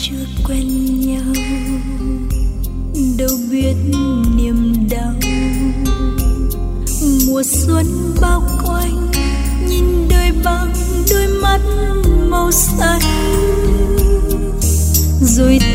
chưa quen nhau, đâu biết niềm đau. Mùa xuân bao quanh, nhìn đời bằng đôi mắt màu xanh, rồi